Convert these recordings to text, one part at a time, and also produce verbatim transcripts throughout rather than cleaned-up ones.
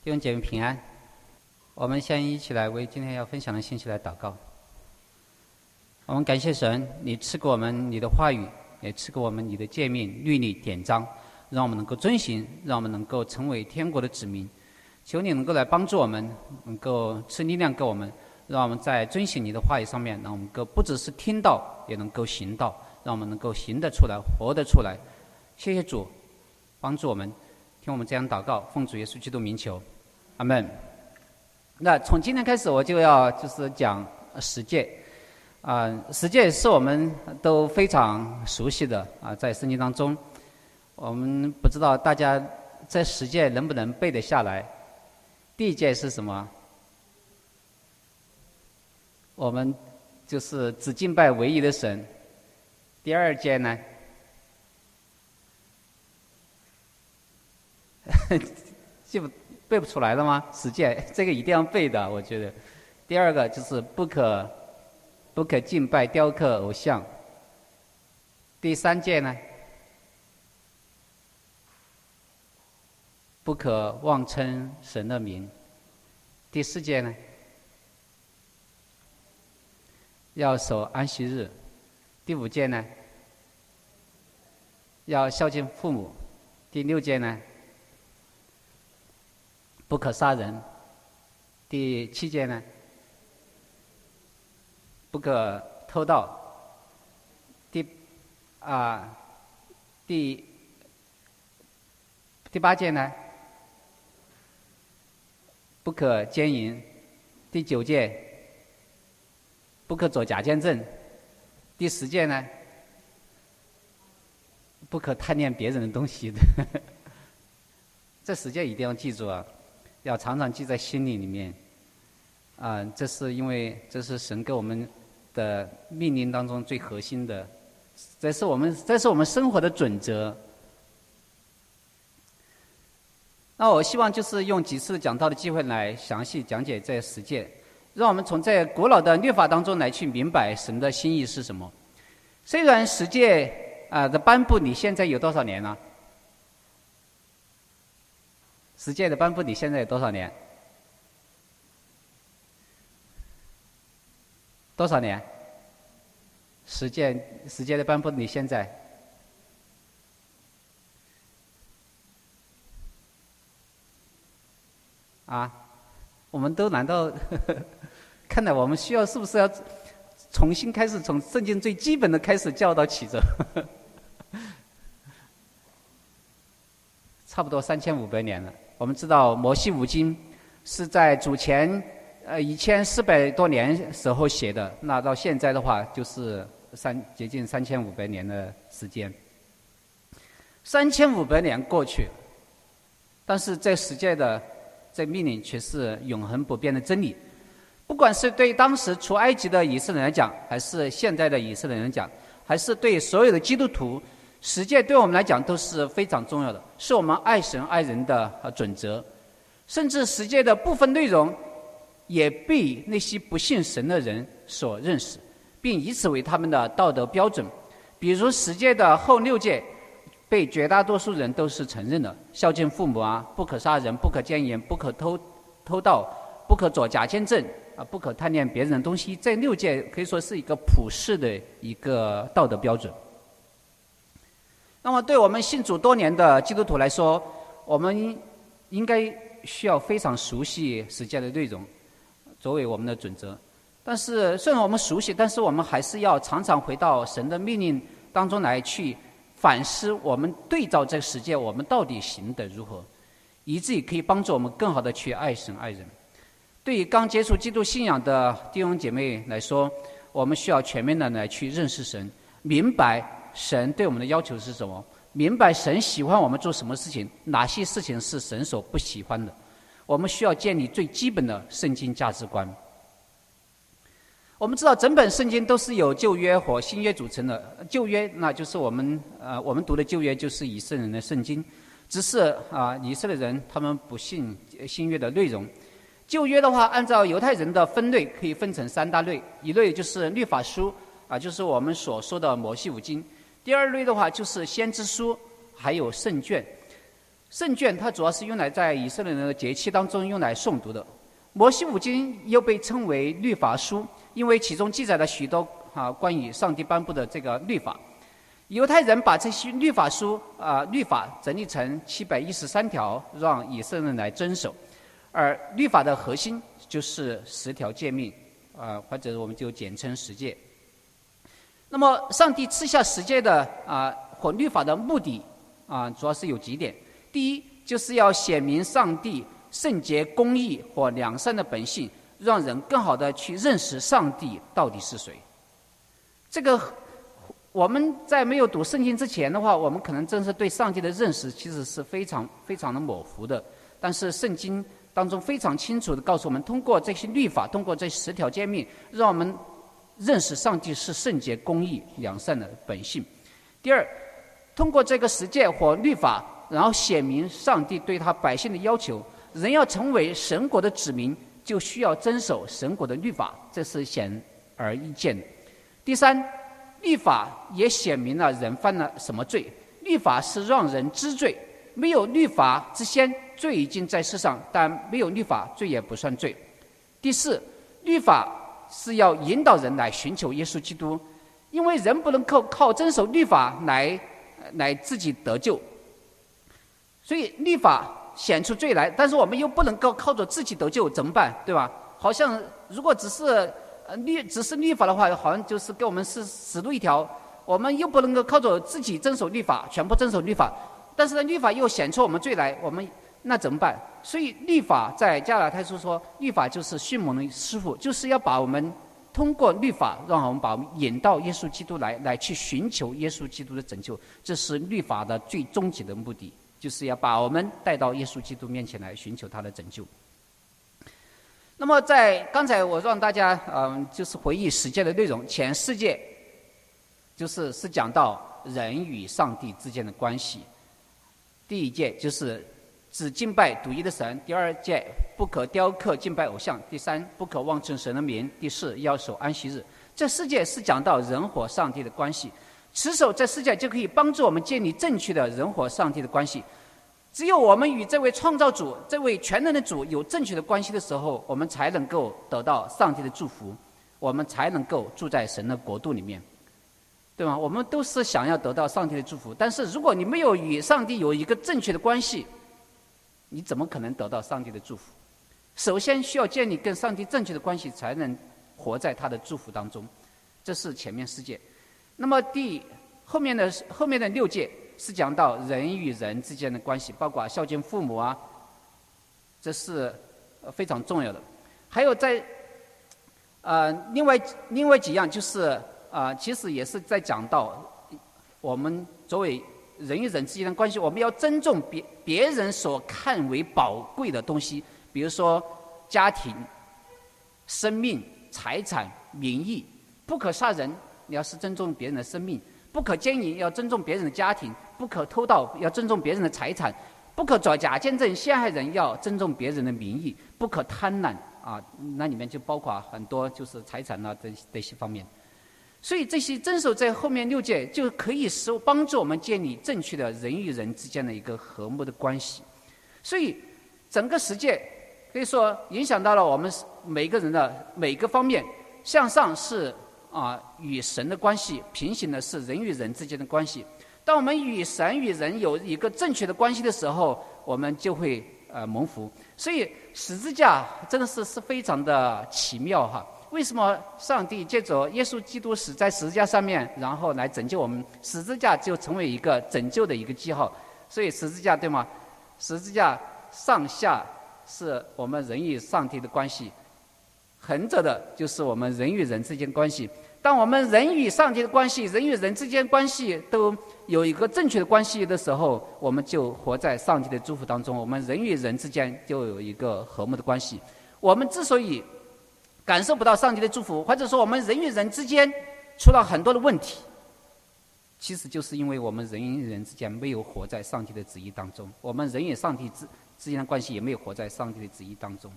弟兄姐妹平安。我们先一起来为今天要分享的信息来祷告。我们感谢神，你赐给我们你的话语，也赐给我们你的诫命、律例、典章，让我们能够遵行，让我们能够成为天国的子民。求你能够来帮助我们，能够赐力量给我们，让我们在遵行你的话语上面，让我们能够不只是听到，也能够行道，让我们能够行得出来，活得出来。谢谢主，帮助我们，听我们这样祷告，奉主耶稣基督名求，阿们。那从今天开始，我就要就是讲十诫。啊、呃，十诫是我们都非常熟悉的啊、呃，在圣经当中，我们不知道大家这十诫能不能背得下来。第一诫是什么？我们就是只敬拜唯一的神。第二诫呢？记不背不出来了吗？十诫这个一定要背的，我觉得。第二个就是不可不可敬拜雕刻偶像。第三诫呢？不可妄称神的名。第四诫呢？要守安息日。第五诫呢？要孝敬父母。第六诫呢？不可杀人。第七诫呢？不可偷盗。第啊，第第八诫呢？不可奸淫。第九诫，不可作假见证。第十诫呢？不可贪恋别人的东西的。这十诫一定要记住啊，要常常记在心里里面。啊、呃，这是因为这是神给我们的命令当中最核心的，这是我们这是我们生活的准则。那我希望就是用几次讲道的机会来详细讲解这十诫，让我们从这古老的律法当中来去明白神的心意是什么。虽然十诫啊的颁布，你现在有多少年了？十诫的颁布，你现在有多少年？多少年？十诫十诫的颁布，你现在？啊，我们都难道呵呵看来我们需要是不是要重新开始，从圣经最基本的开始教导起着？差不多三千五百年了。我们知道摩西五经是在主前呃一千四百多年时候写的，那到现在的话就是三接近三千五百年的时间。三千五百年过去，但是这十诫的这命令却是永恒不变的真理。不管是对当时出埃及的以色列人来讲，还是现在的以色列人讲，还是对所有的基督徒，十诫对我们来讲都是非常重要的，是我们爱神爱人的准则。甚至十诫的部分内容也被那些不信神的人所认识，并以此为他们的道德标准。比如十诫的后六诫被绝大多数人都是承认的，孝敬父母啊，不可杀人，不可奸淫，不可偷偷盗，不可作假见证啊，不可贪恋别人的东西。这六诫可以说是一个普世的一个道德标准。那么对我们信主多年的基督徒来说，我们应该需要非常熟悉十诫的内容作为我们的准则。但是虽然我们熟悉，但是我们还是要常常回到神的命令当中来去反思，我们对照这十诫我们到底行得如何，以至于可以帮助我们更好的去爱神爱人。对于刚接触基督信仰的弟兄姐妹来说，我们需要全面的来去认识神，明白神对我们的要求是什么，明白神喜欢我们做什么事情，哪些事情是神所不喜欢的。我们需要建立最基本的圣经价值观。我们知道整本圣经都是由旧约和新约组成的。旧约那就是我们呃我们读的旧约，就是以色列人的圣经，只是啊、呃、以色列人他们不信新约的内容。旧约的话，按照犹太人的分类，可以分成三大类，一类就是律法书啊，就是我们所说的摩西五经；第二类的话就是先知书，还有圣卷。 圣卷它主要是用来在以色列人的节期当中用来诵读的。摩西五经又被称为律法书，因为其中记载了许多啊关于上帝颁布的这个律法。犹太人把这些律法书啊律法整理成七百一十三条，让以色列人来遵守。而律法的核心就是十条诫命，啊或者我们就简称十诫。那么上帝赐下十诫的啊或律法的目的啊，主要是有几点。第一，就是要显明上帝圣洁、公义或良善的本性，让人更好的去认识上帝到底是谁。这个我们在没有读圣经之前的话，我们可能真是对上帝的认识其实是非常非常的模糊的。但是圣经当中非常清楚地告诉我们，通过这些律法，通过这十条诫命，让我们认识上帝是圣洁、公义、良善的本性。第二，通过这个十诫或律法，然后显明上帝对他百姓的要求。人要成为神国的子民，就需要遵守神国的律法，这是显而易见的。第三，律法也显明了人犯了什么罪。律法是让人知罪，没有律法之先，罪已经在世上，但没有律法，罪也不算罪。第四，律法是要引导人来寻求耶稣基督，因为人不能靠靠遵守律法来来自己得救，所以律法显出罪来，但是我们又不能够靠着自己得救，怎么办？对吧？好像如果只是呃律只是律法的话，好像就是给我们是死路一条。我们又不能够靠着自己遵守律法，全部遵守律法，但是呢，律法又显出我们罪来，我们那怎么办？所以律法在加拉太书说，律法就是训蒙的师傅，就是要把我们通过律法，让我们把我们引到耶稣基督来，来去寻求耶稣基督的拯救。这是律法的最终极的目的，就是要把我们带到耶稣基督面前来寻求他的拯救。那么在刚才我让大家嗯、呃，就是回忆十诫的内容，前四诫就是是讲到人与上帝之间的关系。第一诫就是只敬拜独一的神，第二诫不可雕刻敬拜偶像，第三不可妄称神的名，第四要守安息日。这四诫是讲到人和上帝的关系，持守这四诫就可以帮助我们建立正确的人和上帝的关系。只有我们与这位创造主、这位全能的主有正确的关系的时候，我们才能够得到上帝的祝福，我们才能够住在神的国度里面，对吗？我们都是想要得到上帝的祝福，但是如果你没有与上帝有一个正确的关系，你怎么可能得到上帝的祝福？首先需要建立跟上帝正确的关系，才能活在他的祝福当中。这是前面四诫。那么第后面的后面的六诫是讲到人与人之间的关系，包括孝敬父母啊，这是非常重要的。还有在呃另外另外几样就是啊、呃，其实也是在讲到我们作为人与人之间的关系，我们要尊重别别人所看为宝贵的东西，比如说家庭、生命、财产、名誉。不可杀人，你要是尊重别人的生命；不可奸淫，要尊重别人的家庭；不可偷盗，要尊重别人的财产；不可作假见证陷害人，要尊重别人的名誉；不可贪婪啊，那里面就包括很多就是财产啊这这些方面。所以这些遵守在后面六诫，就可以使帮助我们建立正确的人与人之间的一个和睦的关系。所以整个十诫可以说影响到了我们每个人的每个方面。向上是啊与神的关系，平行的是人与人之间的关系。当我们与神与人有一个正确的关系的时候，我们就会呃蒙福。所以十字架真的是是非常的奇妙哈。为什么上帝借着耶稣基督死在十字架上面，然后来拯救我们？十字架就成为一个拯救的一个记号。所以十字架对吗？十字架上下是我们人与上帝的关系，横着的就是我们人与人之间关系。当我们人与上帝的关系、人与人之间关系都有一个正确的关系的时候，我们就活在上帝的祝福当中，我们人与人之间就有一个和睦的关系。我们之所以感受不到上帝的祝福，或者说我们人与人之间出了很多的问题，其实就是因为我们人与人之间没有活在上帝的旨意当中，我们人与上帝之之间的关系也没有活在上帝的旨意当中。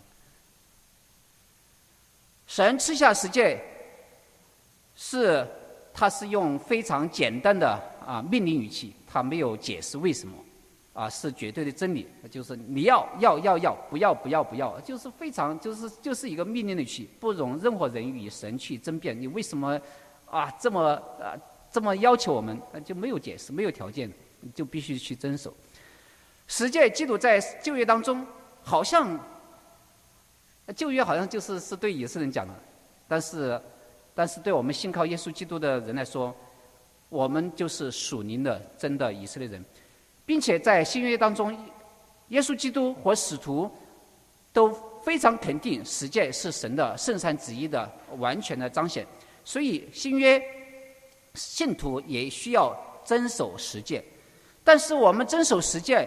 神赐下十诫，是他是用非常简单的啊命令语气，他没有解释为什么啊是绝对的真理，就是你要要要要，不要不要不要，就是非常就是就是一个命令的语气，不容任何人与神去争辩。你为什么啊这么啊这么要求我们？就没有解释，没有条件，就必须去遵守。十诫基督在旧约当中，好像旧约好像就是是对以色列人讲的，但是但是对我们信靠耶稣基督的人来说，我们就是属灵的真的以色列人。并且在新约当中，耶稣基督和使徒都非常肯定十诫是神的圣善旨意的完全的彰显，所以新约信徒也需要遵守十诫。但是我们遵守十诫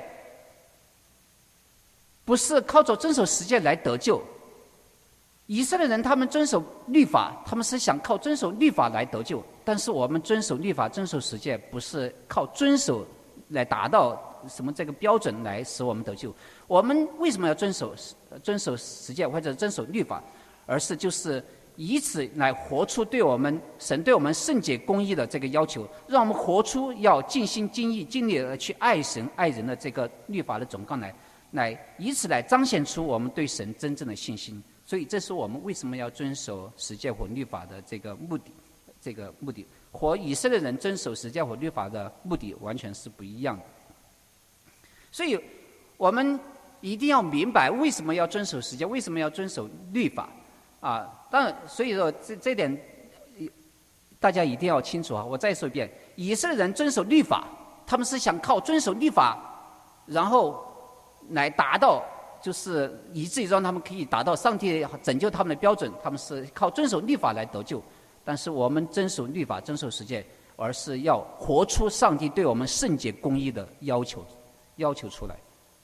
不是靠着遵守十诫来得救。以色列人他们遵守律法，他们是想靠遵守律法来得救，但是我们遵守律法遵守十诫不是靠遵守来达到什么这个标准来使我们得救。我们为什么要遵守遵守十诫或者遵守律法？而是就是以此来活出对我们神对我们圣洁公义的这个要求，让我们活出要尽心尽意尽力的去爱神爱人的这个律法的总纲来，来以此来彰显出我们对神真正的信心。所以这是我们为什么要遵守十诫和律法的这个目的，这个目的和以色列人遵守十诫和律法的目的完全是不一样的。所以我们一定要明白为什么要遵守十诫，为什么要遵守律法啊？当然，所以说这这点大家一定要清楚啊！我再说一遍，以色列人遵守律法，他们是想靠遵守律法，然后来达到，就是以至于让他们可以达到上帝拯救他们的标准，他们是靠遵守律法来得救。但是我们遵守律法、遵守十诫，而是要活出上帝对我们圣洁公义的要求，要求出来。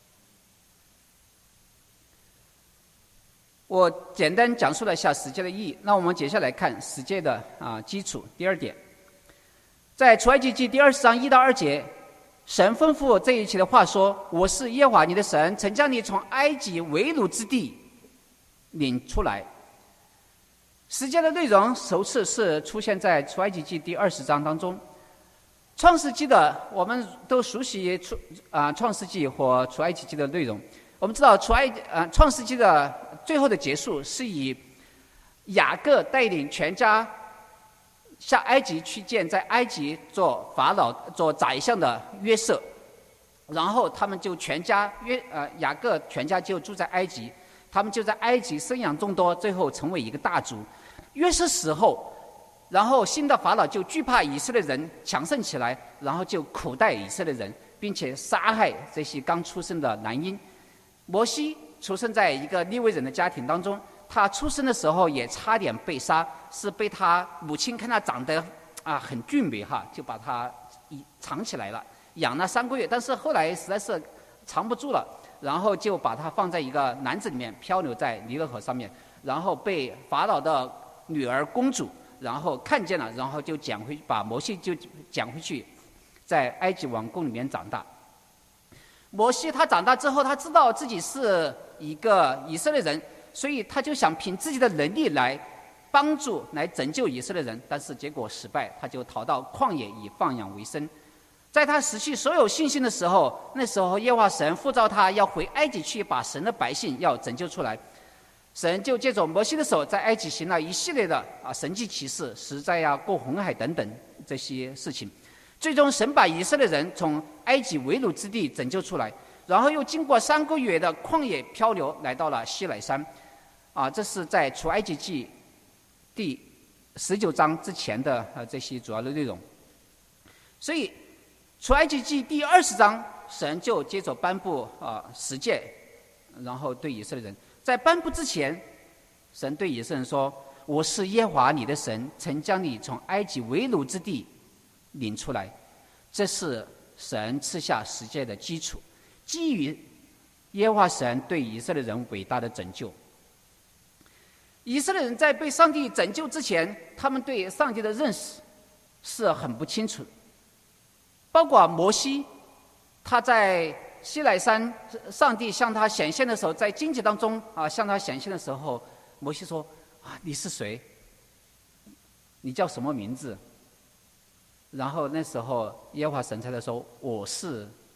我简单讲述了一下十诫的意义，那我们接下来看十诫的啊基础。第二点，在出埃及记第二十章一到二节，神吩咐这一切的话说：“我是耶和华你的神，曾将你从埃及为奴之地领出来。”十诫的内容首次是出现在出埃及记第二十章当中。创世纪的我们都熟悉出啊创世纪和出埃及记的内容。我们知道出埃啊创世纪的最后的结束是以雅各带领全家下埃及去见在埃及做法老做宰相的约瑟，然后他们就全家约呃雅各全家就住在埃及，他们就在埃及生养众多，最后成为一个大族。约瑟死后，然后新的法老就惧怕以色列人强盛起来，然后就苦待以色列人，并且杀害这些刚出生的男婴。摩西出生在一个利未人的家庭当中，他出生的时候也差点被杀，是被他母亲看他长得啊很俊美哈，就把他藏起来了，养了三个月，但是后来实在是藏不住了，然后就把他放在一个篮子里面漂流在尼罗河上面，然后被法老的女儿公主然后看见了，然后就捡回把摩西就捡回去，在埃及王宫里面长大。摩西他长大之后，他知道自己是一个以色列人，所以他就想凭自己的能力来帮助来拯救以色列人，但是结果失败，他就逃到旷野以放养为生。在他失去所有信心的时候，那时候耶和华神呼召他要回埃及去，把神的百姓要拯救出来。神就借着摩西的手，在埃及行了一系列的啊神迹奇事，实在呀、过红海等等这些事情。最终，神把以色列人从埃及为奴之地拯救出来，然后又经过三个月的旷野漂流，来到了西乃山。啊，这是在出埃及记第十九章之前的呃这些主要的内容。所以，出埃及记第二十章，神就接着颁布啊十诫，然后对以色列人。在颁布之前，神对以色列人说：“我是耶和华你的神，曾将你从埃及为奴之地领出来。”这是神赐下十诫的基础，基于耶和华神对以色列人伟大的拯救。以色列人在被上帝拯救之前，他们对上帝的认识是很不清楚的。包括摩西，他在西乃山，上帝向他显现的时候，在荆棘当中啊向他显现的时候，摩西说：“啊，你是谁？你叫什么名字？”然后那时候耶和华神才在说：“我是，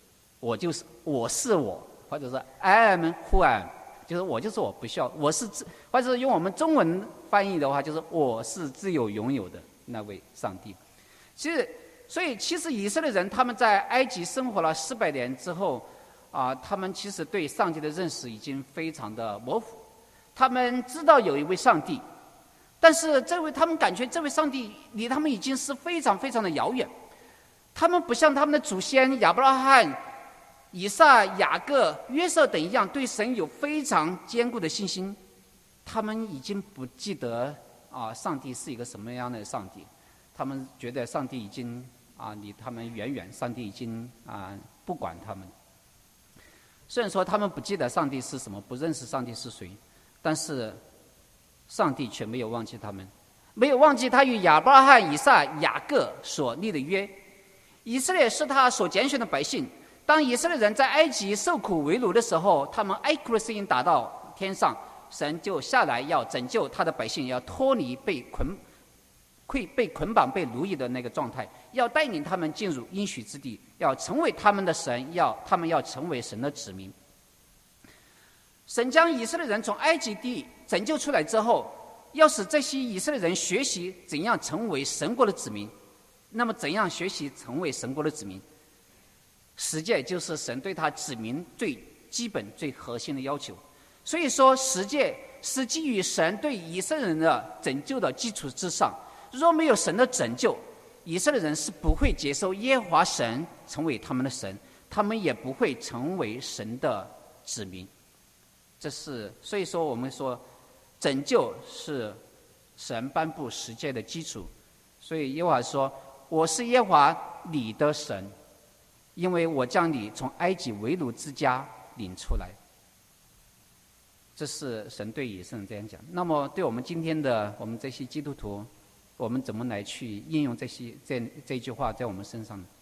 我就是我是我，或者是 I am who I am， 就是我就是我，不需要我是自，或者是用我们中文翻译的话，就是我是自由拥有的那位上帝。其实，所以其实以色列人他们在埃及生活了四百年之后，啊，他们其实对上帝的认识已经非常的模糊。他们知道有一位上帝，但是这位他们感觉这位上帝离他们已经是非常非常的遥远。他们不像他们的祖先亚伯拉罕、以撒、雅各、约瑟等一样，对神有非常坚固的信心。他们已经不记得啊，上帝是一个什么样的上帝。他们觉得上帝已经啊离他们远远，上帝已经啊不管他们。虽然说他们不记得上帝是什么，不认识上帝是谁，但是上帝却没有忘记他们，没有忘记他与亚伯拉罕、以撒、雅各所立的约。以色列是他所拣选的百姓。当以色列人在埃及受苦为奴的时候，他们哀哭的声音达到天上，神就下来要拯救他的百姓，要脱离被捆被被捆绑、被奴役的那个状态，要带领他们进入应许之地，要成为他们的神，要他们要成为神的子民。神将以色列人从埃及地拯救出来之后，要使这些以色列人学习怎样成为神国的子民。那么怎样学习成为神国的子民？十诫就是神对他子民最基本、最核心的要求。所以说，十诫是基于神对以色列人的拯救的基础之上。若没有神的拯救，以色列人是不会接受耶和华神成为他们的神，他们也不会成为神的子民。这是所以说，我们说拯救是神颁布十诫的基础。所以耶和华说：“我是耶和华你的神，因为我将你从埃及为奴之家领出来。”这是神对以色列人这样讲。那么，对我们今天的我们这些基督徒，我们怎么来去应用这些这这句话在我们身上呢？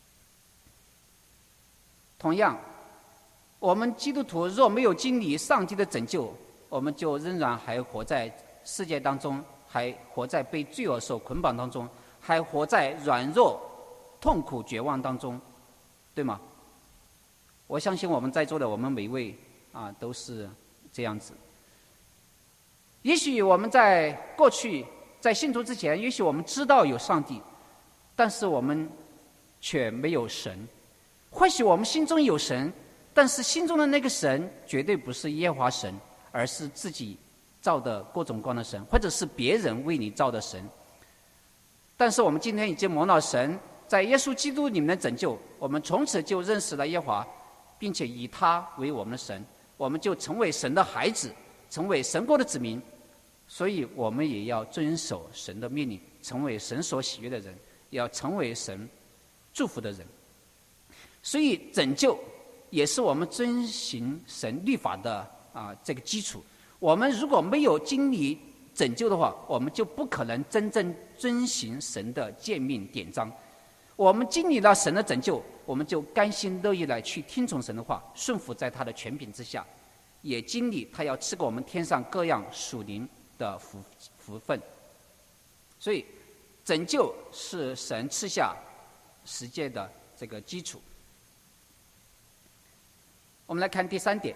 同样，我们基督徒若没有经历上帝的拯救，我们就仍然还活在世界当中，还活在被罪恶所捆绑当中，还活在软弱、痛苦、绝望当中，对吗？我相信我们在座的我们每位啊都是这样子。也许我们在过去在信主之前，也许我们知道有上帝，但是我们却没有神。或许我们心中有神，但是心中的那个神绝对不是耶和华神，而是自己造的各种各样的神，或者是别人为你造的神。但是我们今天已经蒙了神在耶稣基督里面的拯救，我们从此就认识了耶和华，并且以他为我们的神，我们就成为神的孩子，成为神国的子民。所以我们也要遵守神的命令，成为神所喜悦的人，也要成为神祝福的人。所以拯救也是我们遵行神律法的啊这个基础。我们如果没有经历拯救的话，我们就不可能真正遵行神的诫命典章。我们经历了神的拯救，我们就甘心乐意来去听从神的话，顺服在他的权柄之下，也经历他要赐给我们天上各样属灵的福福分。所以拯救是神赐下十诫的这个基础。我们来看第三点，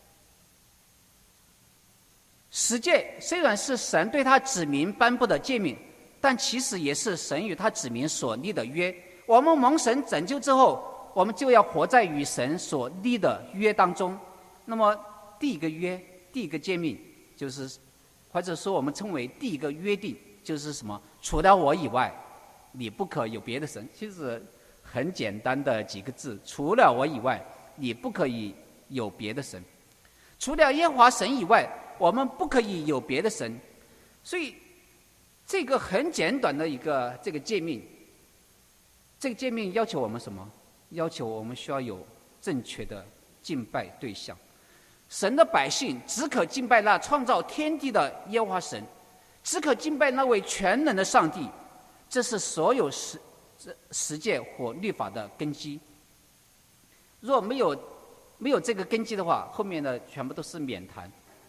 十诫虽然是神对他子民颁布的诫命，但其实也是神与他子民所立的约。我们蒙神拯救之后，我们就要活在与神所立的约当中。那么第一个约，第一个诫命，就是或者说我们称为第一个约定，就是什么？除了我以外，你不可有别的神。其实很简单的几个字，除了我以外，你不可以有别的神。除了耶和华神以外，我们不可以有别的神。所以这个很简短的一个这个诫命，这个诫命要求我们什么？要求我们需要有正确的敬拜对象。神的百姓只可敬拜那创造天地的耶和华神，只可敬拜那位全能的上帝。这是所有十十诫或律法的根基。若没有没有这个根基的话，后面的全部都是免谈。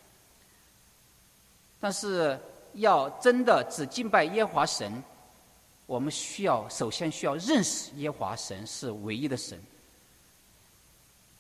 但是要真的只敬拜耶和华神，我们需要首先需要认识耶和华神是唯一的神。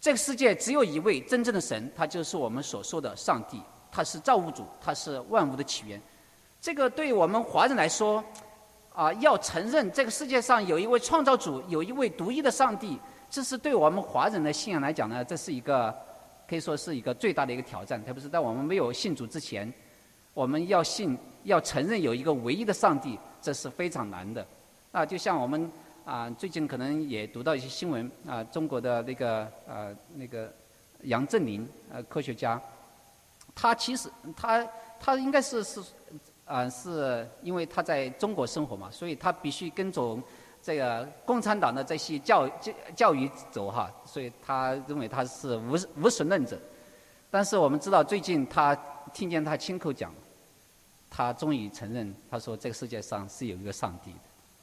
这个世界只有一位真正的神，他就是我们所说的上帝，他是造物主，他是万物的起源。这个对我们华人来说，啊、呃，要承认这个世界上有一位创造主，有一位独一的上帝，这是对我们华人的信仰来讲呢，这是一个可以说是一个最大的一个挑战。特别是在我们没有信主之前，我们要信，要承认有一个唯一的上帝，这是非常难的。啊，就像我们啊、呃，最近可能也读到一些新闻啊、呃，中国的那个呃那个杨振宁呃科学家，他其实他他应该是是啊、呃，是因为他在中国生活嘛，所以他必须跟着这个共产党的这些教教教育走哈，所以他认为他是无无神论者。但是我们知道，最近他听见他亲口讲，他终于承认，他说这个世界上是有一个上帝的。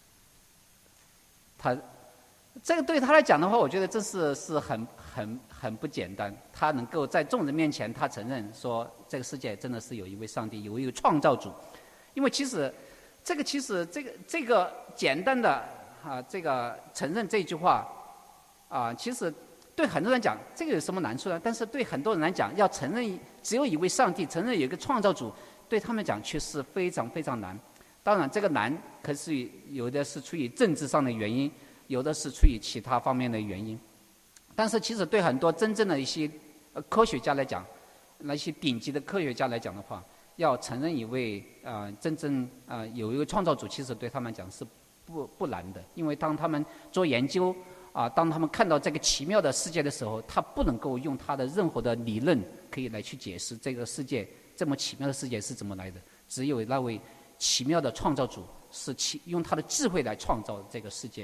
他这个对他来讲的话，我觉得这是是很很很不简单。他能够在众人面前，他承认说这个世界真的是有一位上帝，有一位创造主。因为其实这个其实这个这个简单的啊这个承认这句话啊，其实对很多人讲这个有什么难处呢？但是对很多人来讲，要承认只有一位上帝，承认有一个创造主，对他们讲却是非常非常难。当然，这个难可是有的是出于政治上的原因，有的是出于其他方面的原因。但是，其实对很多真正的一些科学家来讲，那些顶级的科学家来讲的话，要承认一位啊、呃、真正啊、呃、有一个创造主，其实对他们讲是不不难的。因为当他们做研究啊、呃，当他们看到这个奇妙的世界的时候，他不能够用他的任何的理论可以来去解释这个世界这么奇妙的世界是怎么来的，只有那位奇妙的创造主是其用他的智慧来创造这个世界。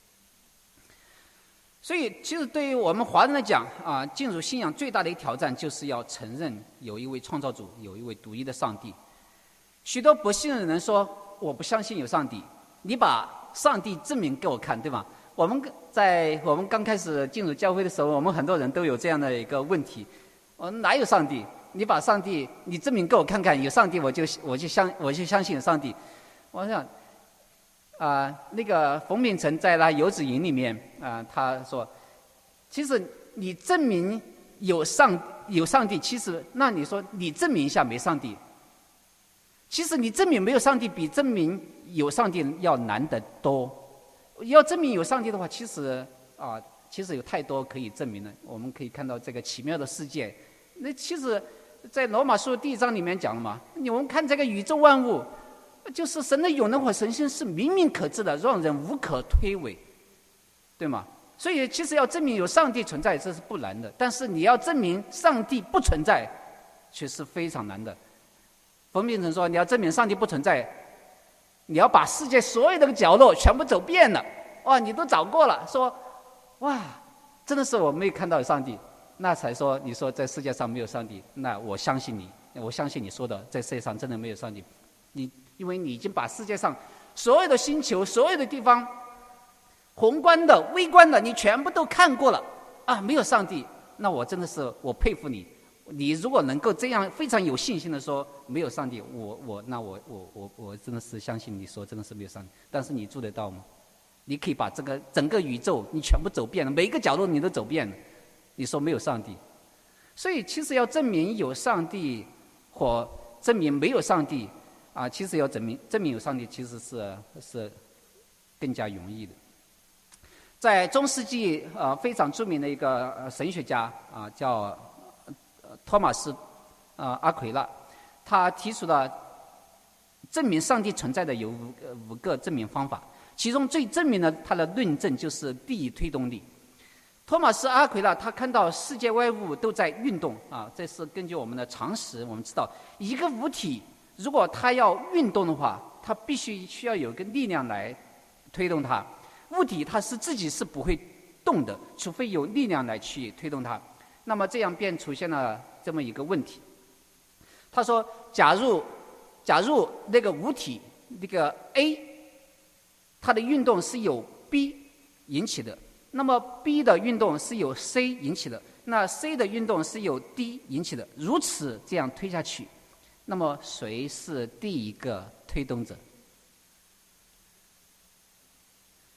所以，其实对于我们华人来讲啊，进入信仰最大的一个挑战，就是要承认有一位创造主，有一位独一的上帝。许多不信的人说：“我不相信有上帝，你把上帝证明给我看，对吧？”我们在我们刚开始进入教会的时候，我们很多人都有这样的一个问题：我哪有上帝？你把上帝，你证明给我看看，有上帝，我就我就相我就相信有上帝。我想，啊、呃，那个冯秉成在那《游子吟》里面啊、呃，他说，其实你证明有上有上帝，其实那你说你证明一下没上帝，其实你证明没有上帝比证明有上帝要难得多。要证明有上帝的话，其实啊、呃，其实有太多可以证明的。我们可以看到这个奇妙的世界，那其实。在罗马书第一章里面讲了嘛，你们看这个宇宙万物，就是神的永能和神性是明明可知的，让人无可推诿，对吗？所以其实要证明有上帝存在，这是不难的，但是你要证明上帝不存在，却是非常难的。冯秉成说，你要证明上帝不存在，你要把世界所有的角落全部走遍了，哇，你都找过了，说，哇，真的是我没有看到有上帝。那才说，你说在世界上没有上帝，那我相信你，我相信你说的，在世界上真的没有上帝。你因为你已经把世界上所有的星球、所有的地方，宏观的、微观的，你全部都看过了啊，没有上帝，那我真的是我佩服你。你如果能够这样非常有信心的说没有上帝，我我那我我我我真的是相信你说真的是没有上帝。但是你做得到吗？你可以把这个整个宇宙你全部走遍了，每一个角落你都走遍了。你说没有上帝，所以其实要证明有上帝或证明没有上帝啊，其实要证明证明有上帝，其实是是更加容易的。在中世纪呃非常著名的一个神学家啊，叫托马斯啊阿奎那，他提出了证明上帝存在的有五五个证明方法，其中最证明的他的论证就是第一推动力。托马斯·阿奎那他看到世界万物都在运动啊，这是根据我们的常识，我们知道一个物体如果它要运动的话，它必须需要有一个力量来推动它。物体它是自己是不会动的，除非有力量来去推动它。那么这样便出现了这么一个问题。他说，假如假如那个物体那个 A， 它的运动是由 B 引起的。那么 B 的运动是由 C 引起的，那 C 的运动是由 D 引起的，如此这样推下去，那么谁是第一个推动者？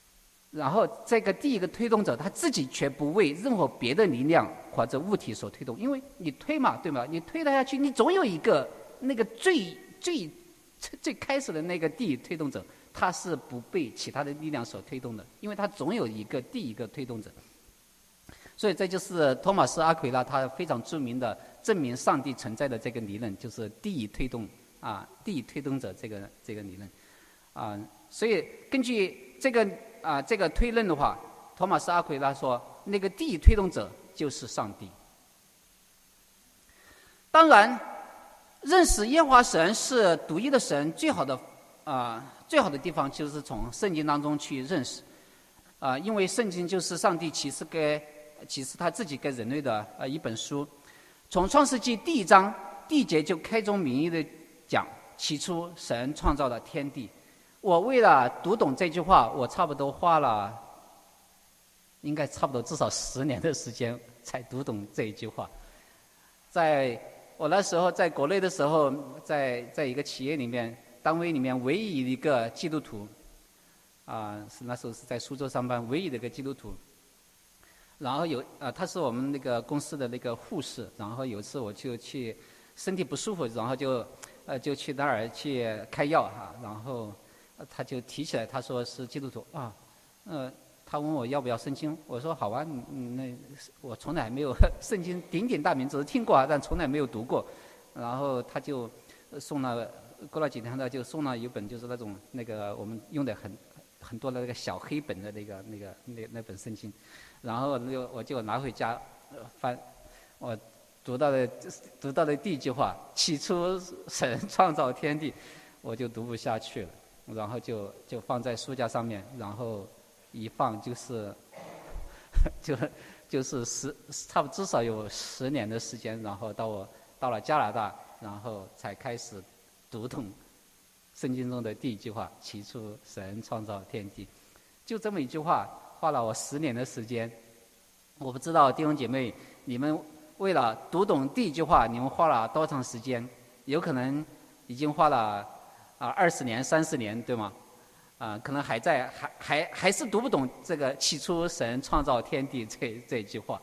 然后这个第一个推动者他自己却不为任何别的力量或者物体所推动，因为你推嘛，对吗？你推它下去，你总有一个那个最最最开始的那个第一推动者，他是不被其他的力量所推动的，因为他总有一个第一个推动者。所以这就是托马斯·阿奎拉他非常著名的证明上帝存在的这个理论，就是第一推动啊，第一推动者这个这个理论啊。所以根据这个啊这个推论的话，托马斯·阿奎拉说，那个第一推动者就是上帝。当然，认识耶和华神是独一的神，最好的啊最好的地方就是从圣经当中去认识啊，因为圣经就是上帝启示给。其实他自己给人类的呃一本书，从创世纪第一章第一节就开宗明义的讲，起初神创造了天地。我为了读懂这句话，我差不多花了，应该差不多至少十年的时间才读懂这一句话。在我那时候在国内的时候，在在一个企业里面，单位里面唯一一个基督徒，啊、呃，是那时候是在苏州上班，唯一的一个基督徒。然后有呃，他是我们那个公司的那个护士。然后有一次我就去身体不舒服，然后就呃就去那儿去开药哈。然后、呃、他就提起来，他说是基督徒啊，呃，他问我要不要圣经，我说好啊，嗯，那我从来没有圣经鼎鼎大名，只是听过啊，但从来没有读过。然后他就送了，过了几天他就送了一本，就是那种那个我们用的很很多的那个小黑本的那个那个那那本圣经。然后就我就拿回家翻，我读到的读到的第一句话，起初神创造天地，我就读不下去了，然后就就放在书架上面，然后一放就是就就是十差不多至少有十年的时间，然后到我到了加拿大，然后才开始读懂圣经中的第一句话，起初神创造天地，就这么一句话。花了我十年的时间，我不知道弟兄姐妹，你们为了读懂第一句话，你们花了多长时间？有可能已经花了啊二十年、三十年，对吗？啊，可能还在还还还是读不懂这个起初神创造天地这这一句话。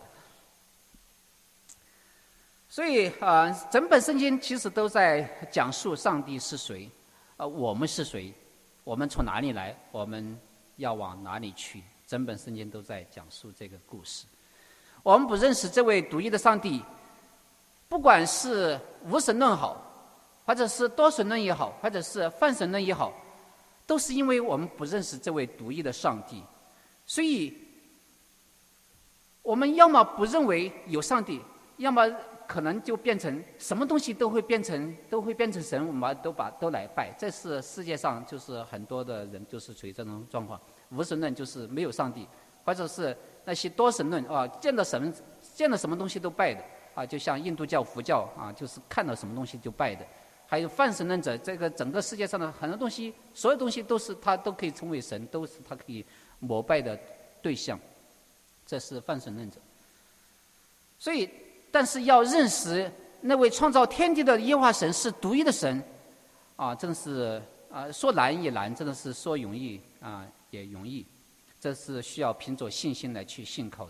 所以啊，整本圣经其实都在讲述上帝是谁，啊，我们是谁，我们从哪里来，我们要往哪里去。整本圣经都在讲述这个故事。我们不认识这位独一的上帝，不管是无神论好，或者是多神论也好，或者是泛神论也好，都是因为我们不认识这位独一的上帝。所以我们要么不认为有上帝，要么可能就变成什么东西都会变成都会变成神，我们都把都来拜。这是世界上就是很多的人就是处于这种状况。无神论就是没有上帝，或者是那些多神论啊，见到神见到什么东西都拜的啊，就像印度教、佛教啊，就是看到什么东西就拜的。还有泛神论者，这个整个世界上的很多东西，所有东西都是他都可以称为神，都是他可以膜拜的对象。这是泛神论者。所以，但是要认识那位创造天地的耶和华神是独一的神啊，真是啊，说难也难，真的是说容易啊。也容易，这是需要凭着信心来去信靠的。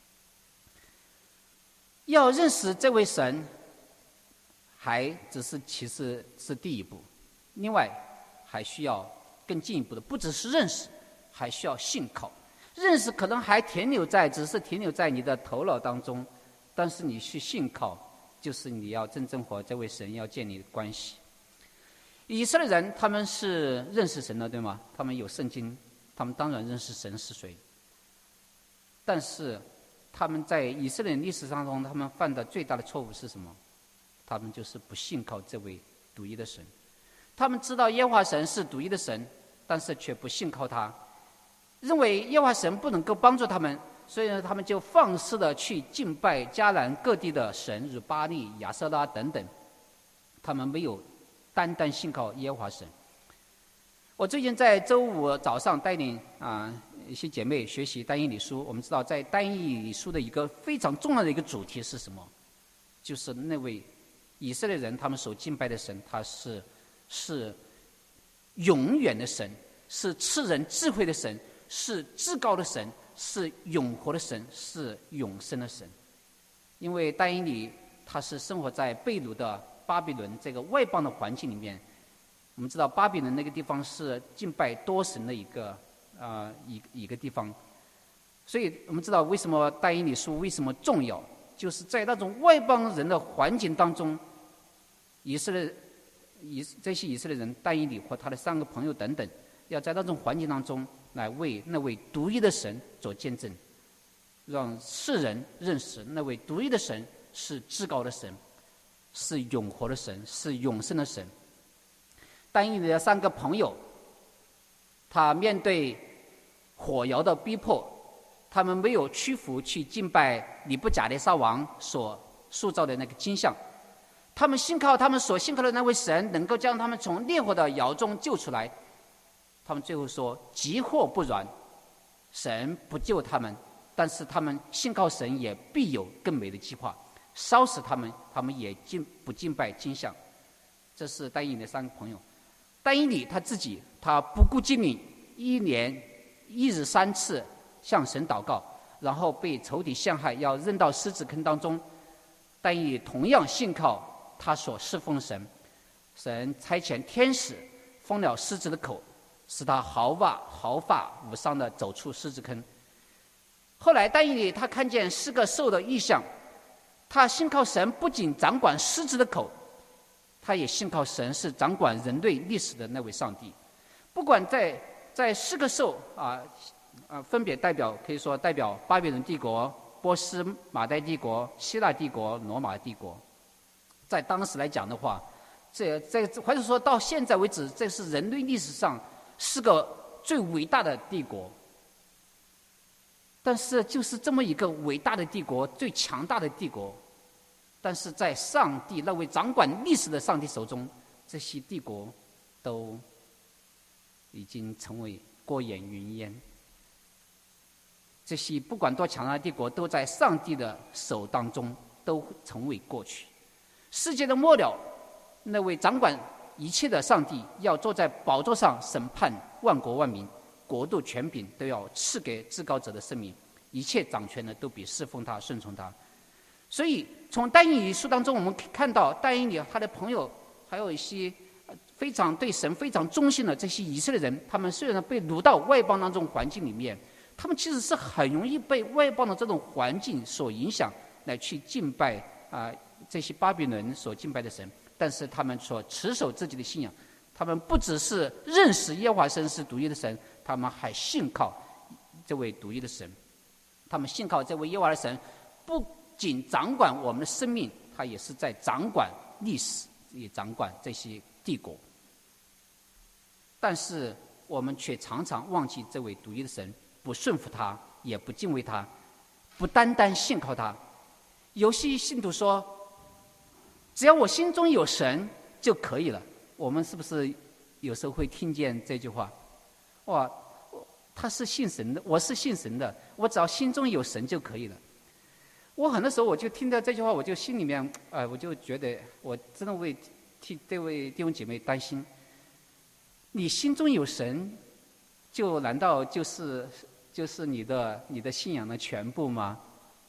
要认识这位神，还只是其实是第一步，另外还需要更进一步的，不只是认识，还需要信靠。认识可能还停留在，只是停留在你的头脑当中，但是你去信靠，就是你要真正和这位神要建立关系。以色列人他们是认识神的，对吗？他们有圣经。他们当然认识神是谁，但是他们在以色列历史当中，他们犯的最大的错误是什么？他们就是不信靠这位独一的神。他们知道耶和华神是独一的神，但是却不信靠他，认为耶和华神不能够帮助他们，所以呢，他们就放肆的去敬拜迦南各地的神，如巴力、亚瑟拉等等。他们没有单单信靠耶和华神。我最近在周五早上带领啊一些姐妹学习单一理书。我们知道，在单一理书的一个非常重要的一个主题是什么？就是那位以色列人他们所敬拜的神，他是是永远的神，是赐人智慧的神， 是至高的神，是永活的神，是永生的神。因为但以理他是生活在被掳的巴比伦这个外邦的环境里面，我们知道巴比伦那个地方是敬拜多神的一个啊、呃、一一个地方，所以我们知道为什么但以理书为什么重要，就是在那种外邦人的环境当中，以色列以这些以色列人但以理和他的三个朋友等等，要在那种环境当中来为那位独一的神做见证，让世人认识那位独一的神是至高的神，是永活的神，是永生的神。但以理的三个朋友，他面对火窑的逼迫，他们没有屈服去敬拜尼布甲尼撒王所塑造的那个金像，他们信靠他们所信靠的那位神，能够将他们从烈火的窑中救出来。他们最后说：急祸不软，神不救他们，但是他们信靠神也必有更美的计划，烧死他们，他们也敬不敬拜金像。这是但以理的三个朋友。但以理他自己，他不顾纪律，一年一日三次向神祷告，然后被仇敌陷害，要扔到狮子坑当中。但以理同样信靠他所侍奉的神，神差遣天使封了狮子的口，使他毫发毫发无伤地走出狮子坑。后来但以理他看见四个兽的异象，他信靠神不仅掌管狮子的口，他也信靠神是掌管人类历史的那位上帝。不管在在四个兽啊啊，分别代表可以说代表巴比伦帝国、波斯马代帝国、希腊帝国、罗马帝国。在当时来讲的话，这这或者说到现在为止，这是人类历史上是个最伟大的帝国。但是就是这么一个伟大的帝国，最强大的帝国，但是在上帝那位掌管历史的上帝手中，这些帝国都已经成为过眼云烟。这些不管多强大的帝国，都在上帝的手当中都成为过去。世界的末了，那位掌管一切的上帝要坐在宝座上审判万国万民，国度权柄都要赐给至高者的圣名，一切掌权的都必侍奉他，顺从他。所以从但以理书当中，我们看到但以理他的朋友，还有一些非常对神非常忠心的这些以色列人，他们虽然被掳到外邦那种环境里面，他们其实是很容易被外邦的这种环境所影响，来去敬拜啊、呃、这些巴比伦所敬拜的神。但是他们所持守自己的信仰，他们不只是认识耶和华神是独一的神，他们还信靠这位独一的神。他们信靠这位耶和华的神，不仅掌管我们的生命，他也是在掌管历史，也掌管这些帝国。但是我们却常常忘记这位独一的神，不顺服他，也不敬畏他，不单单信靠他。有些信徒说，只要我心中有神就可以了。我们是不是有时候会听见这句话？哇，他是信神的，我是信神的，我只要心中有神就可以了。我很多时候我就听到这句话，我就心里面，呃，我就觉得我真的为替这位弟兄姐妹担心。你心中有神，就难道就是就是你的你的信仰的全部吗？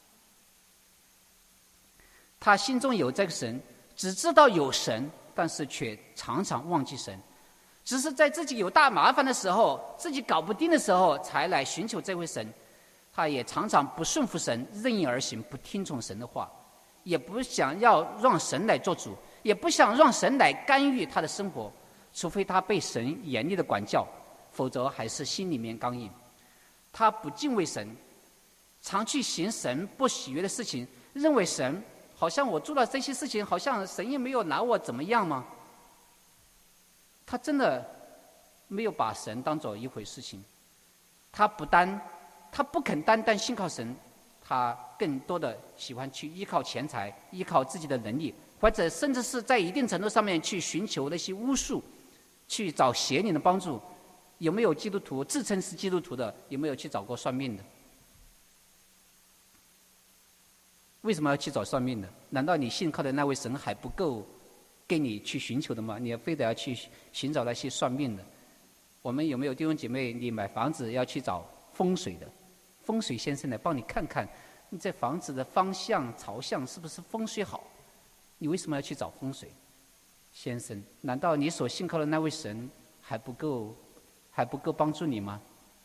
他心中有这个神，只知道有神，但是却常常忘记神，只是在自己有大麻烦的时候，自己搞不定的时候，才来寻求这位神。他也常常不顺服神，任意而行，不听从神的话，也不想要让神来做主，也不想让神来干预他的生活，除非他被神严厉的管教，否则还是心里面刚硬。他不敬畏神，常去行神不喜悦的事情，认为神好像我做了这些事情，好像神也没有拿我怎么样吗？他真的没有把神当作一回事情。他不单他不肯单单信靠神，他更多的喜欢去依靠钱财，依靠自己的能力，或者甚至是在一定程度上面去寻求那些巫术，去找邪灵的帮助。有没有基督徒自称是基督徒的，有没有去找过算命的？为什么要去找算命的？难道你信靠的那位神还不够给你去寻求的吗？你非得要去寻找那些算命的？ 我们有没有弟兄姐妹，你买房子要去找风水的，风水先生来帮你看看，你这房子的方向朝向是不是风水好？你为什么要去找风水先生？难道你所信靠的那位神还不够，还不够帮助你吗？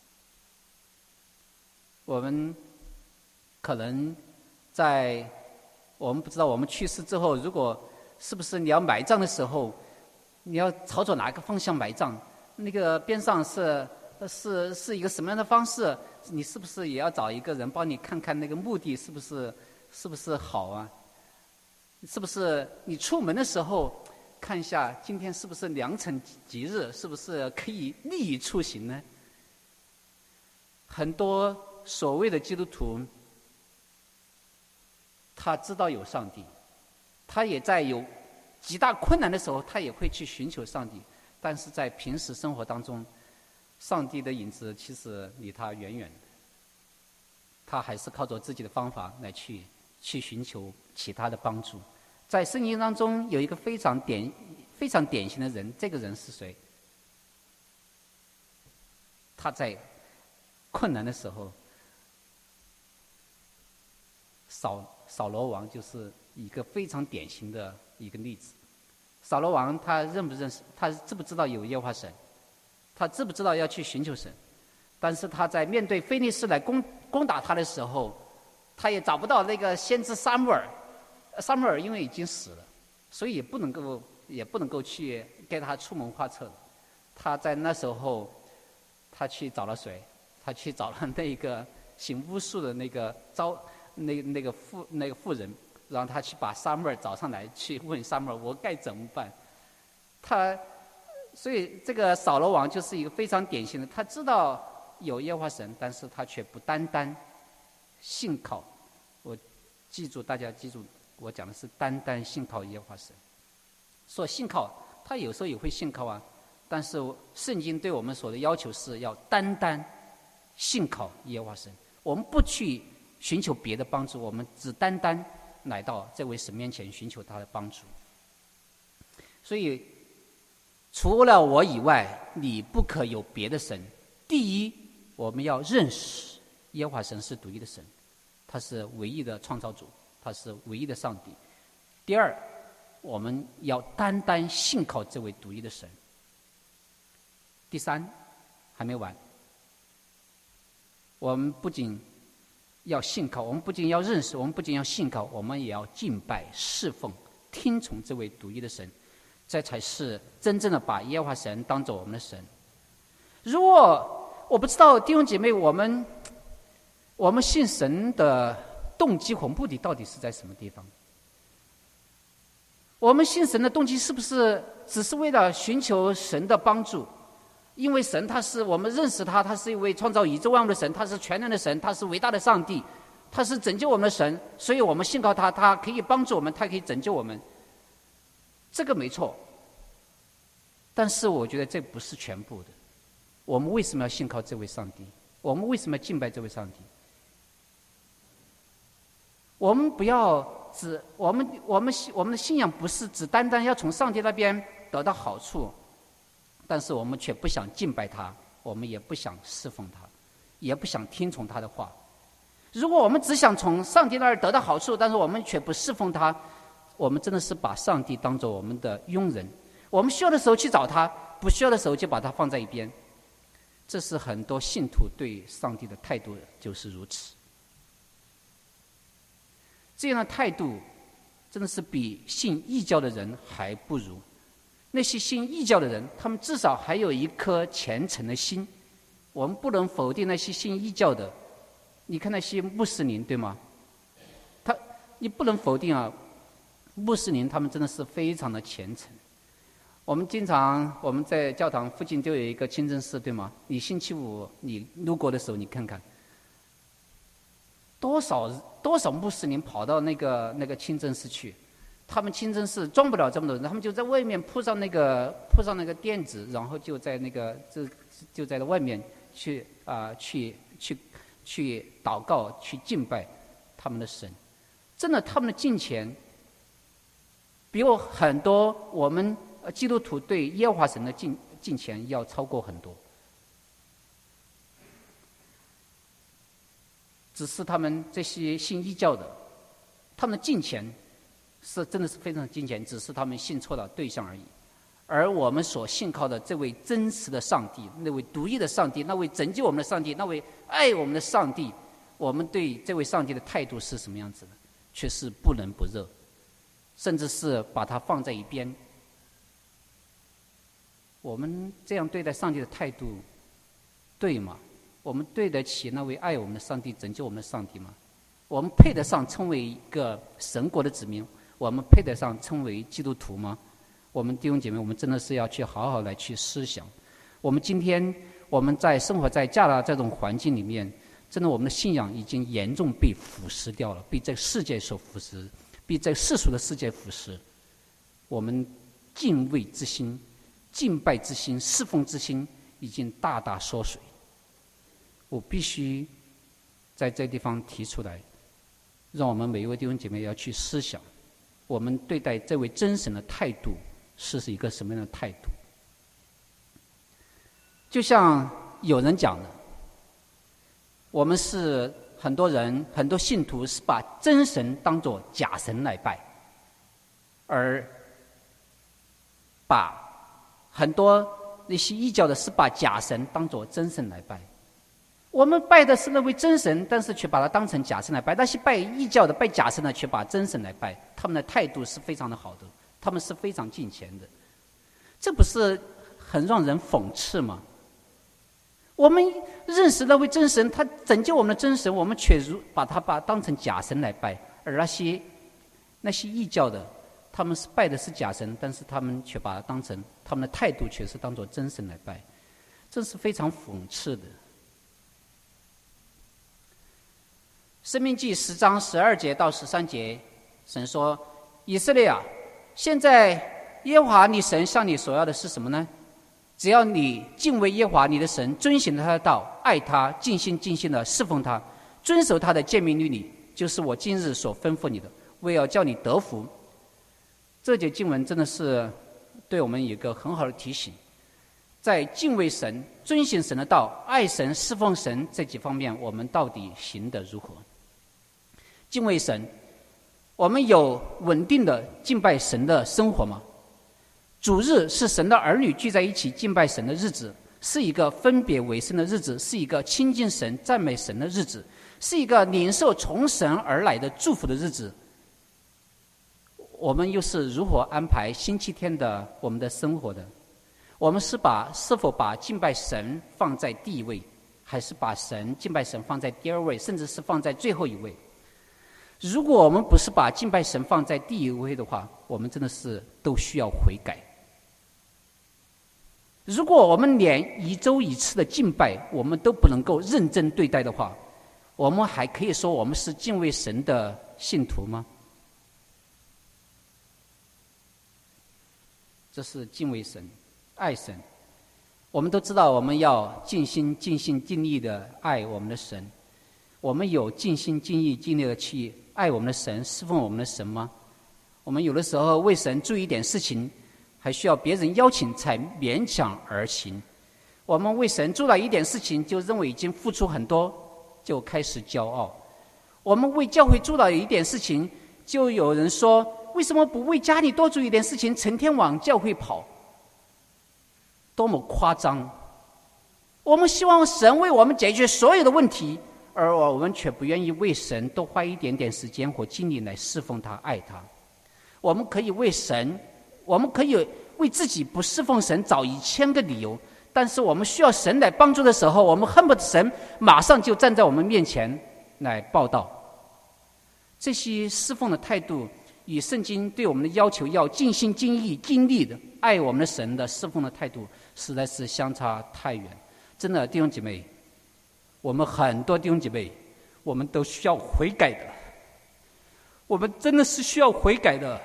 我们可能在我们不知道我们去世之后，如果是不是你要埋葬的时候，你要朝着哪个方向埋葬？那个边上是是是一个什么样的方式？你是不是也要找一个人帮你看看那个墓地是不是是不是好啊？是不是你出门的时候看一下今天是不是良辰吉日，是不是可以利益出行呢？很多所谓的基督徒，他知道有上帝，他也在有极大困难的时候，他也会去寻求上帝。但是在平时生活当中，上帝的影子其实离他远远的，他还是靠着自己的方法来去去寻求其他的帮助。在圣经当中有一个非常典非常典型的人，这个人是谁？他在困难的时候，扫扫罗王就是一个非常典型的一个例子。扫罗王他认不认识？他知不知道有耶和华神？他知不知道要去寻求神？但是他在面对非利士来攻攻打他的时候，他也找不到那个先知撒母耳。撒母耳因为已经死了，所以也不能够也不能够去给他出谋划策了。他在那时候，他去找了谁？他去找了那个行巫术的那个招那那个妇那个妇人。让他去把撒母耳找上来，去问撒母耳我该怎么办。他所以这个扫罗王就是一个非常典型的，他知道有耶和华神，但是他却不单单信靠。我记住，大家记住，我讲的是单单信靠耶和华神。说信靠，他有时候也会信靠啊，但是圣经对我们所的要求是要单单信靠耶和华神，我们不去寻求别的帮助，我们只单单来到这位神面前寻求他的帮助。所以除了我以外，你不可有别的神。第一，我们要认识耶和华神是独一的神，他是唯一的创造主，他是唯一的上帝。第二，我们要单单信靠这位独一的神。第三，还没完，我们不仅要信靠，我们不仅要认识，我们不仅要信靠，我们也要敬拜、侍奉、听从这位独一的神，这才是真正的把耶和华神当作我们的神。如果我不知道弟兄姐妹，我们我们信神的动机和目的到底是在什么地方？我们信神的动机是不是只是为了寻求神的帮助？因为神他是我们认识他，他是一位创造宇宙万物的神，他是全能的神，他是伟大的上帝，他是拯救我们的神，所以我们信靠他，他可以帮助我们，他可以拯救我们，这个没错。但是我觉得这不是全部的。我们为什么要信靠这位上帝？我们为什么要敬拜这位上帝？我们不要只我们我们我们的信仰不是只单单要从上帝那边得到好处，但是我们却不想敬拜他，我们也不想侍奉他，也不想听从他的话。如果我们只想从上帝那儿得到好处，但是我们却不侍奉他，我们真的是把上帝当作我们的佣人。我们需要的时候去找他，不需要的时候就把他放在一边。这是很多信徒对上帝的态度就是如此。这样的态度真的是比信异教的人还不如。那些信异教的人，他们至少还有一颗虔诚的心。我们不能否定那些信异教的。你看那些穆斯林，对吗？他，你不能否定啊，穆斯林他们真的是非常的虔诚。我们经常我们在教堂附近都有一个清真寺，对吗？你星期五你路过的时候，你看看，多少多少穆斯林跑到那个那个清真寺去。他们清真寺装不了这么多人，他们就在外面铺上那个铺上那个垫子，然后就在那个就就在外面去啊、呃、去去去祷告，去敬拜他们的神。真的，他们的敬虔比我很多我们基督徒对耶和华神的敬敬虔要超过很多。 只是他们这些信异教的，他们的敬虔是真的是非常敬虔，只是他们信错了对象而已。而我们所信靠的这位真实的上帝，那位独一的上帝，那位拯救我们的上帝，那位爱我们的上帝，我们对这位上帝的态度是什么样子的？却是不冷不热，甚至是把它放在一边。我们这样对待上帝的态度对吗？我们对得起那位爱我们的上帝、拯救我们的上帝吗？我们配得上称为一个神国的子民？我们配得上称为基督徒吗？我们弟兄姐妹，我们真的是要去好好来去思想。我们今天我们在生活在加拿大这种环境里面，真的我们的信仰已经严重被腐蚀掉了，被这个世界所腐蚀，被这个世俗的世界腐蚀。我们敬畏之心、敬拜之心、侍奉之心已经大大缩水。我必须在这地方提出来，让我们每一位弟兄姐妹要去思想，我们对待这位真神的态度是一个什么样的态度。就像有人讲的，我们是很多人很多信徒是把真神当作假神来拜，而把很多那些异教的是把假神当作真神来拜。我们拜的是那位真神，但是却把它当成假神来拜。那些拜异教的、拜假神的，却把真神来拜。他们的态度是非常的好的，他们是非常敬虔的，这不是很让人讽刺吗？我们认识那位真神，他拯救我们的真神，我们却如把他把当成假神来拜。而那些那些异教的，他们是拜的是假神，但是他们却把它当成，他们的态度却是当作真神来拜，这是非常讽刺的。申命记十章十二节到十三节，神说：以色列啊，现在耶和华你神向你所要的是什么呢？只要你敬畏耶和华你的神，遵行他的道，爱他，尽心尽心的侍奉他，遵守他的诫命律例，就是我今日所吩咐你的，为要叫你得福。这节经文真的是对我们有一个很好的提醒，在敬畏神、遵行神的道、爱神、侍奉神这几方面，我们到底行得如何？敬畏神，我们有稳定的敬拜神的生活吗？主日是神的儿女聚在一起敬拜神的日子，是一个分别为圣的日子，是一个亲近神、赞美神的日子，是一个领受从神而来的祝福的日子。我们又是如何安排星期天的我们的生活的？我们是把是否把敬拜神放在第一位，还是把神敬拜神放在第二位，甚至是放在最后一位？如果我们不是把敬拜神放在第一位的话，我们真的是都需要悔改。如果我们连一周一次的敬拜我们都不能够认真对待的话，我们还可以说我们是敬畏神的信徒吗？这是敬畏神、爱神。我们都知道我们要尽心尽心尽力的爱我们的神，我们有尽心尽意尽力的去爱我们的神、侍奉我们的神吗？我们有的时候为神做一点事情，还需要别人邀请才勉强而行。我们为神做了一点事情，就认为已经付出很多，就开始骄傲。我们为教会做了一点事情，就有人说，为什么不为家里多做一点事情，成天往教会跑？多么夸张！我们希望神为我们解决所有的问题，而我们却不愿意为神多花一点点时间或精力来侍奉他、爱他。我们可以为神，我们可以为自己不侍奉神找一千个理由，但是我们需要神来帮助的时候，我们恨不得神马上就站在我们面前来报道。这些侍奉的态度与圣经对我们的要求要尽心尽意尽力的爱我们的神的侍奉的态度实在是相差太远。真的，弟兄姐妹，我们很多弟兄姐妹，我们都需要悔改的，我们真的是需要悔改的。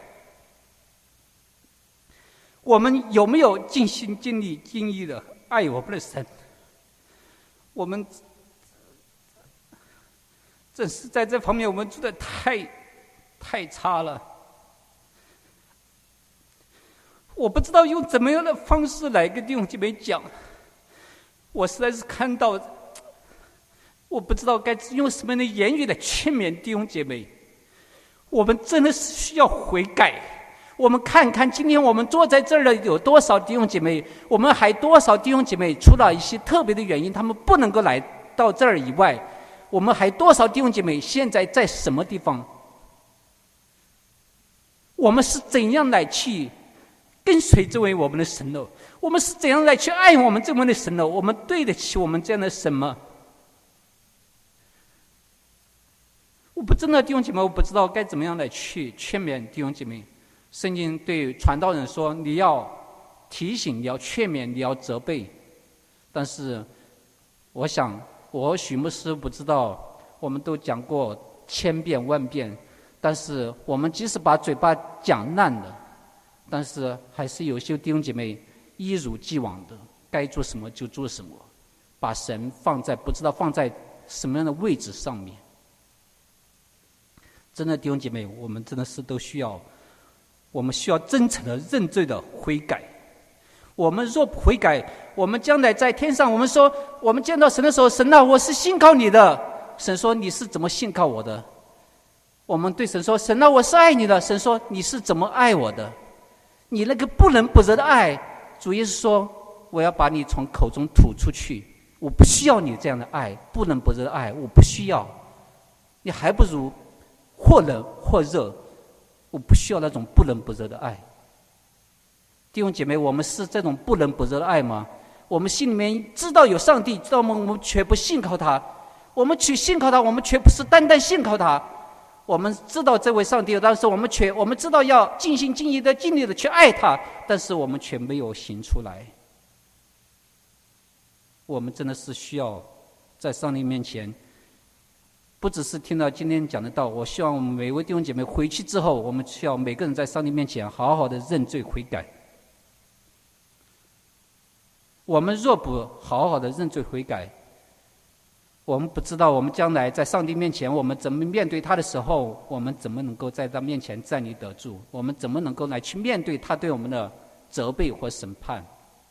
我们有没有尽心尽力尽意的爱我们的神？我们正是在这方面我们做的太太差了。我不知道用怎么样的方式来跟弟兄姐妹讲，我实在是看到我不知道该用什么样的言语来劝勉弟兄姐妹。我们真的是需要悔改。我们看看今天我们坐在这儿的有多少弟兄姐妹，我们还多少弟兄姐妹除了一些特别的原因他们不能够来到这儿以外，我们还多少弟兄姐妹现在在什么地方？我们是怎样来去跟随这位我们的神呢？我们是怎样来去爱我们这位的神呢？我们对得起我们这样的神吗？我不真的弟兄姐妹，我不知道该怎么样来去劝勉弟兄姐妹。圣经对传道人说，你要提醒，你要劝勉，你要责备。但是我想我许牧师不知道，我们都讲过千遍万遍，但是我们即使把嘴巴讲烂了，但是还是有些弟兄姐妹一如既往的该做什么就做什么，把神放在不知道放在什么样的位置上面。真的弟兄姐妹，我们真的是都需要，我们需要真诚的认罪的悔改。我们若不悔改，我们将来在天上，我们说我们见到神的时候，神啊，我是信靠你的。神说，你是怎么信靠我的？我们对神说，神啊，我是爱你的。神说，你是怎么爱我的？你那个不能不热的爱，主耶稣说，我要把你从口中吐出去，我不需要你这样的爱，不能不热的爱，我不需要。你还不如或冷或热，我不需要那种不冷不热的爱。弟兄姐妹，我们是这种不冷不热的爱吗？我们心里面知道有上帝，知道吗？我们却不信靠他。我们去信靠他，我们却不是单单信靠他。我们知道这位上帝，但是我们却我们知道要尽心尽意的尽力的去爱他，但是我们却没有行出来。我们真的是需要在上帝面前，不只是听到今天讲的道，我希望我们每位弟兄姐妹回去之后，我们需要每个人在上帝面前好好的认罪悔改。我们若不好好的认罪悔改，我们不知道我们将来在上帝面前，我们怎么面对他的时候，我们怎么能够在他面前站立得住？我们怎么能够来去面对他对我们的责备或审判？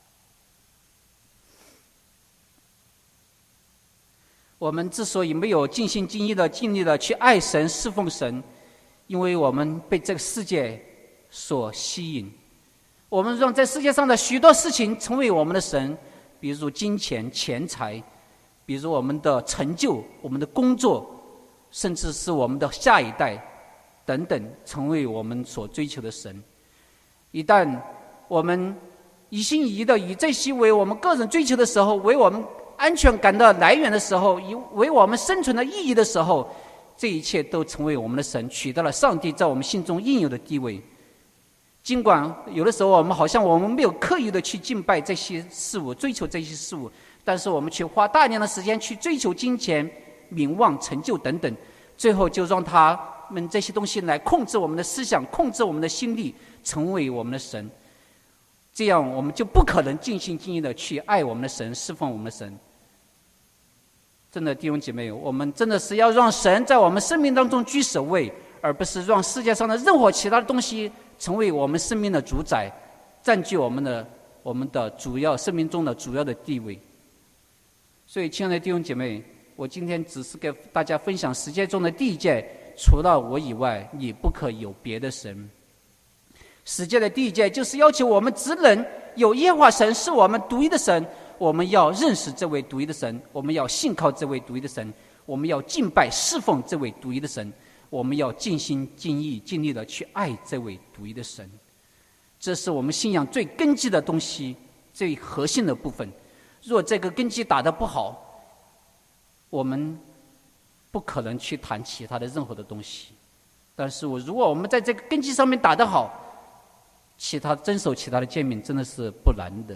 我们之所以没有尽心尽意的尽力的去爱神侍奉神，因为我们被这个世界所吸引，我们让这世界上的许多事情成为我们的神，比如金钱钱财，比如我们的成就，我们的工作，甚至是我们的下一代等等，成为我们所追求的神。一旦我们一心一意的以这些为我们个人追求的时候，为我们安全感的来源的时候，以为我们生存的意义的时候，这一切都成为我们的神，取得了上帝在我们心中应有的地位。尽管有的时候我们好像我们没有刻意的去敬拜这些事物，追求这些事物，但是我们却花大量的时间去追求金钱、名望、成就等等，最后就让他们这些东西来控制我们的思想，控制我们的心力，成为我们的神。这样我们就不可能尽心尽意的去爱我们的神，侍奉我们的神。真的弟兄姐妹，我们真的是要让神在我们生命当中居首位，而不是让世界上的任何其他的东西成为我们生命的主宰，占据我们的我们的主要生命中的主要的地位。所以亲爱的弟兄姐妹，我今天只是给大家分享十诫中的第一诫，除了我以外，你不可有别的神。十诫的第一诫就是要求我们只能有耶和华神是我们独一的神，我们要认识这位独一的神，我们要信靠这位独一的神，我们要敬拜侍奉这位独一的神，我们要尽心尽意尽力的去爱这位独一的神。这是我们信仰最根基的东西，最核心的部分。若这个根基打得不好，我们不可能去谈其他的任何的东西。但是如果我们在这个根基上面打得好，其他遵守其他的诫命真的是不难的。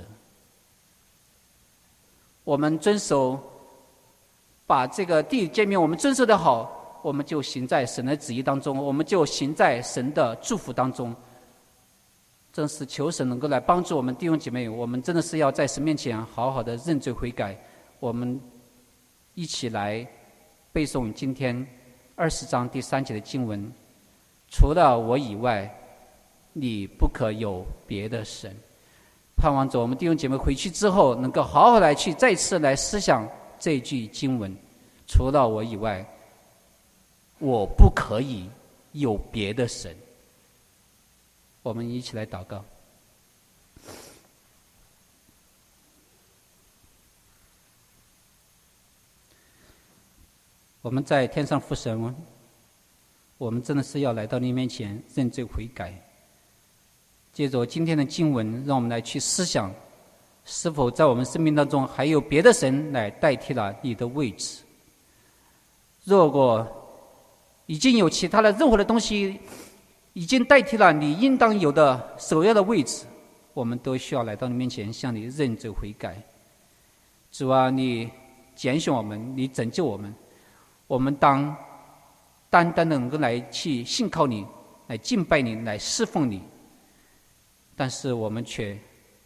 我们遵守把这个第一诫命我们遵守得好，我们就行在神的旨意当中，我们就行在神的祝福当中。真是求神能够来帮助我们弟兄姐妹，我们真的是要在神面前好好的认罪悔改。我们一起来背诵今天二十章第三节的经文：除了我以外，你不可有别的神。盼望着我们弟兄姐妹回去之后，能够好好来去再次来思想这一句经文， 除了我以外，我不可以有别的神。我们一起来祷告。我们在天上父神，我们真的是要来到你面前认罪悔改。借着今天的经文，让我们来去思想，是否在我们生命当中还有别的神来代替了你的位置。如果已经有其他的任何的东西已经代替了你应当有的首要的位置，我们都需要来到你面前向你认罪悔改。主啊，你拣选我们，你拯救我们，我们当单单的能够来去信靠你，来敬拜你，来侍奉你。但是我们却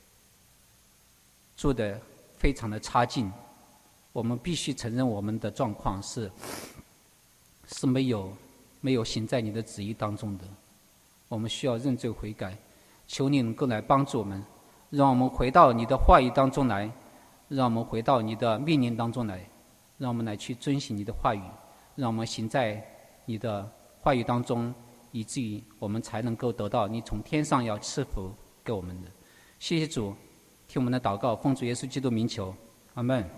做得非常的差劲，我们必须承认我们的状况是是没有没有行在你的旨意当中的。我们需要认罪悔改，求你能够来帮助我们，让我们回到你的话语当中来，让我们回到你的命令当中来，让我们来去遵行你的话语，让我们行在你的话语当中，以至于我们才能够得到你从天上要赐福给我们的。谢谢主，听我们的祷告，奉主耶稣基督名求，阿们。